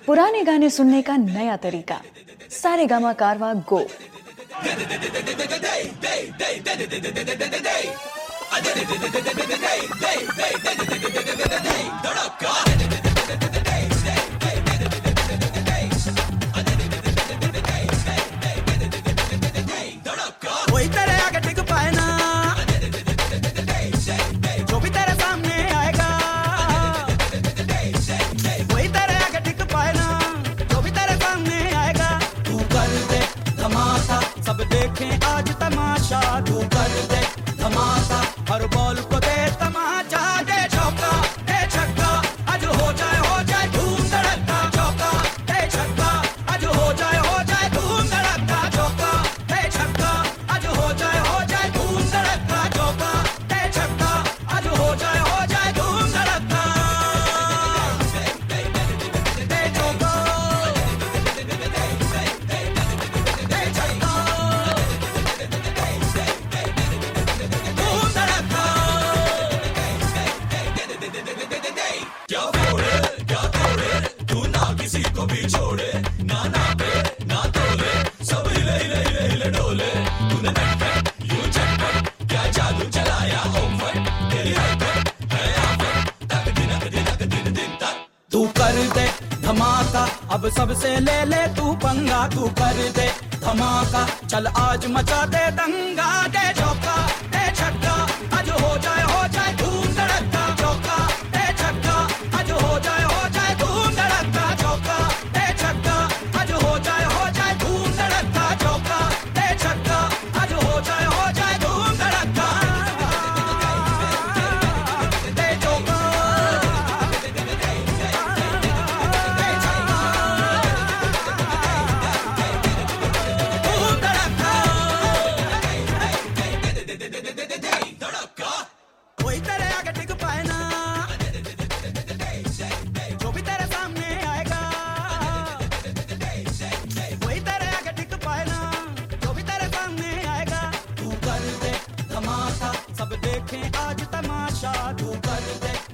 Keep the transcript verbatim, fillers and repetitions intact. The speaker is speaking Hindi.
पुराने गाने सुनने का नया तरीका। सारेगामा कारवा गो। वही तेरे आगे टिक पाए ना, जो भी तेरे सामने आएगा। वही तेरे आगे टिक पाए ना, जो भी तेरे सामने आएगा। तू कर दे धमाका, सब देखें आज तमाशा। तू कर दे धमाका, हर बॉल को दे तमाचा। दे चौका दे छक्का, आज हो जाए हो जाए धूम धड़का। चौका दे छक्का, आज हो जाए हो जाए धूम धड़का। चौका दे छक्का, आज हो जाए हो जाए धूम धड़का। चौका दे छक्का, आज हो जाए हो जाए धूम धड़का। दे चौका दे छक्का, धूम धड़का। क्या फोड़े क्या तोड़े, तू ना किसी को भी छोड़े। ना नापे ना तोले, सब हिले हिले हिले हिले डोले। तूने नटखट यूं झटपट, क्या जादू चलाया ओम फट। तेरी हरकत है आफत, तक दिनक दिनक दिन दिन तक। तू कर दे धमाका, अब सबसे ले ले तू पंगा। तू कर दे धमाका, चल आज मचा दे दंगा। दे चौका दे छक्का, आज हो जाए हो जाए धूम धड़का। चौका दे छक्का, आज हो जाए हो जाए धूम धड़का। चौका दे छक्का, आज हो जाए हो जाए धूम धड़का। चौका दे छक्का, आज हो जाए हो जाए धूम धड़का। दे चौका दे छक्का, धूम धड़का। वही तेरे आगे टिक पाए ना, जो भी तेरे सामने आएगा। वही तेरे आगे टिक पाए ना, जो भी तेरे सामने आएगा। तू कर दे धमाका, सब देखें आज तमाशा। तू कर दे